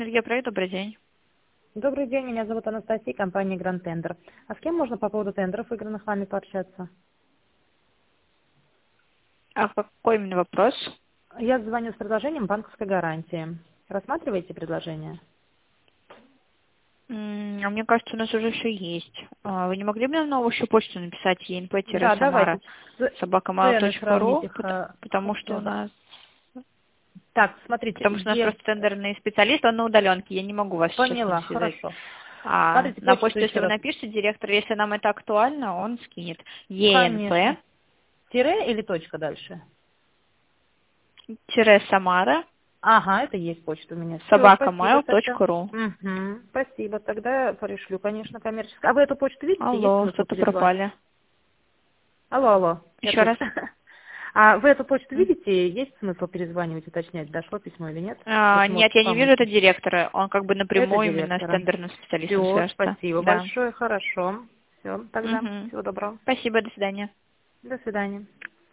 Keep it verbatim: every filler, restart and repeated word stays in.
Энергопроект, добрый день. Добрый день, меня зовут Анастасия, компания Grand Tender. А с кем можно по поводу тендеров, выигранных вами, пообщаться? А какой именно вопрос? Я звоню с предложением банковской гарантии. Рассматриваете предложение? М, А мне кажется, у нас уже все есть. А Вы не могли бы нам на новую почту написать Да, enp-samara давайте. Ц- собака Цены точка ру, сравните. ха- потому что у Хорошо. нас Так, смотрите, потому что у нас Е... просто тендерный специалист, он на удаленке, я не могу вас сейчас с ним Поняла, связать. хорошо. А Смотрите, на почту почту, еще если вы раз. напишете директор, если нам это актуально, он скинет. Конечно. enp-samara Тире или точка дальше? Ага, это есть почта у меня. Все, собака спасибо mail тогда. точка ру. Угу, спасибо. Тогда я пришлю, конечно, коммерчески. А вы эту почту видите? Есть Алло, смысл что-то перезвать? пропали. Алло, алло, я Еще тут. раз. А вы эту почту видите? Есть смысл перезванивать, уточнять, дошло письмо или нет? А, Если нет, может я не вижу помочь. это директора. Он как бы Это напрямую именно с директора. тендерным специалистом Все, свяжется. спасибо Да. большое, хорошо. Все, тогда Угу. всего доброго. Спасибо, до свидания. До свидания.